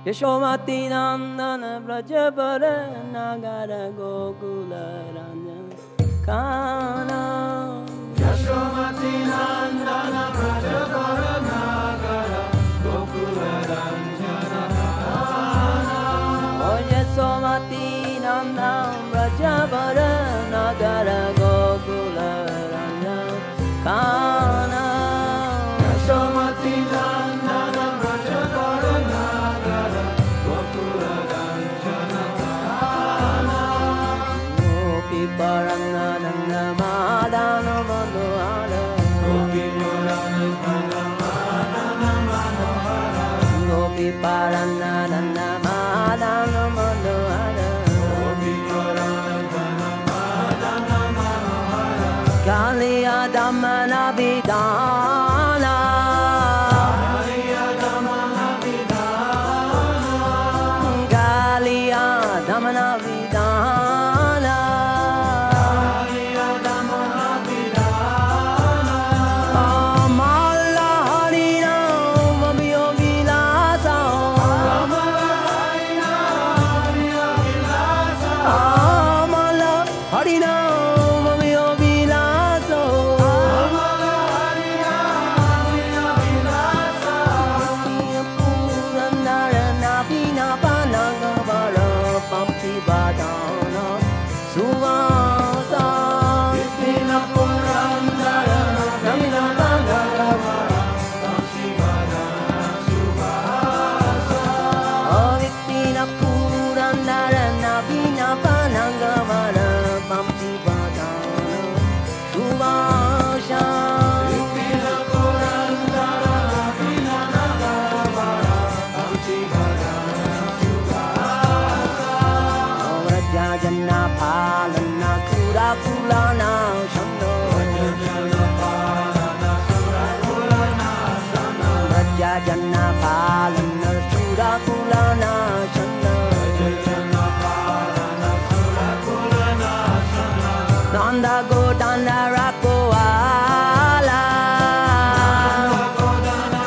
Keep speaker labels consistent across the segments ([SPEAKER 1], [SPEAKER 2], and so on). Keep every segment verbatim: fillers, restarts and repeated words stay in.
[SPEAKER 1] Yashomati Nandana Vrajabara Nagara Gokula Ranjana Kana
[SPEAKER 2] Yashomati Nandana Vrajabara Nagara Gokula Ranjana Kana
[SPEAKER 1] Oh Yashomati Nandana Vrajabara Nagara Gokula Ranjana Kana
[SPEAKER 2] Yashomati Nandana Vrajabara Nagara Gokula Ranjana Kana
[SPEAKER 1] Gopi Paranadana Madana Manohara
[SPEAKER 2] Gopi Paranadana Madana Manohara
[SPEAKER 1] Gopi Paranadana Madana Manohara
[SPEAKER 2] Gopi Paranadana Madana Manohara
[SPEAKER 1] Kaliya Damana Vidana
[SPEAKER 2] Kaliya Damana Vidana
[SPEAKER 1] Kaliya Damana Vidana
[SPEAKER 2] Kaliya Damana Vidana
[SPEAKER 1] Amala Harina Mamiyo Vilasa
[SPEAKER 2] Amala Harina Mamiyo Vilasa
[SPEAKER 1] Amala Harina Mamiyo Vilasa
[SPEAKER 2] Amala Harina Mamiyo Vilasa
[SPEAKER 1] Purandara Navina Panagavara Pampi Badana Suvasa
[SPEAKER 2] Vipina Purandara Navina Panagavara Pamshivadana Suvasa
[SPEAKER 1] Avipina Purandara Navina Panagavara Pampi Badana Suvasa
[SPEAKER 2] Vipina Purandara Navina Panagavara Pamshivadana Suvasa
[SPEAKER 1] Vrajajana Palana Sura Kulana Shando
[SPEAKER 2] Vrajajana Palana Sura Kulana Shando
[SPEAKER 1] Vrajajana Palana Sura Kulana Shando
[SPEAKER 2] Vrajajana Palana Sura Kulana Shando
[SPEAKER 1] Nanda Godana Rakoala
[SPEAKER 2] Godana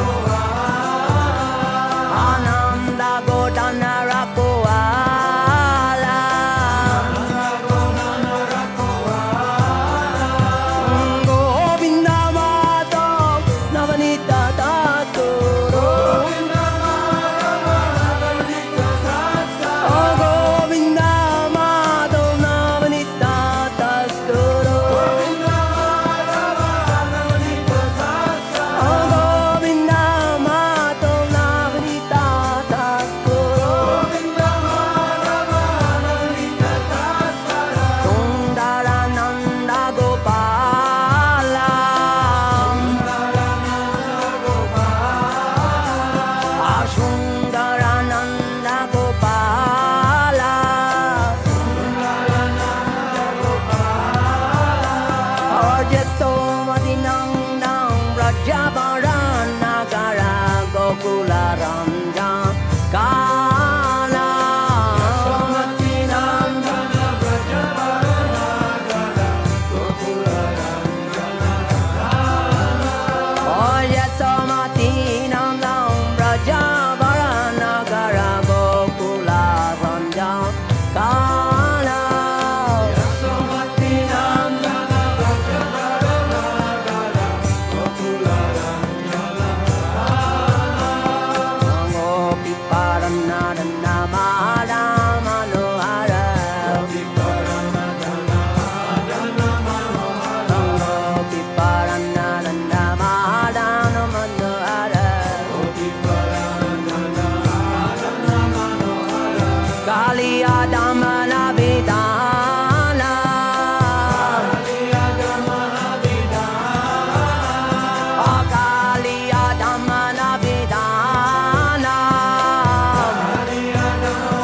[SPEAKER 2] Rakovala
[SPEAKER 1] Ananda Godana Rakoala
[SPEAKER 2] Godana Rakovala
[SPEAKER 1] Govinda Mata Navanita Tatoro
[SPEAKER 2] Govinda Madhava Navanita Tasta
[SPEAKER 1] Oh Govinda Mata Navanita Tatoro
[SPEAKER 2] Govinda Madhava Navanita Tasta
[SPEAKER 1] Oh Govinda Mata Navanita Tatoro
[SPEAKER 2] Govinda Madhava Navanita Tasta
[SPEAKER 1] Sundara Nanda Gopala Ashundara Nanda Gopala Arjaso Madinandam Rajabara Nagara Gokula Ranja Kala
[SPEAKER 2] Somati Nandana Vrajabara Nagara Gokula Ranjana
[SPEAKER 1] Arjaso Madinandam Rajabara Nagara Gokula Ranja Kala
[SPEAKER 2] Somati Nandana Vrajabara Nagara Gokula Ranjana
[SPEAKER 1] Gopi Paranadana Mahara Manohara
[SPEAKER 2] Gopi Paranadana Madana Manohara
[SPEAKER 1] Gopi Paranadana Mahara Manohara
[SPEAKER 2] Gopi Paranadana Madana Manohara
[SPEAKER 1] Kaliya Damana Vidana
[SPEAKER 2] Kaliya Damana Vidana
[SPEAKER 1] Kaliya Damana Vidana
[SPEAKER 2] Kaliya Damana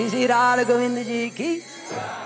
[SPEAKER 1] Shri Radha Govind जी की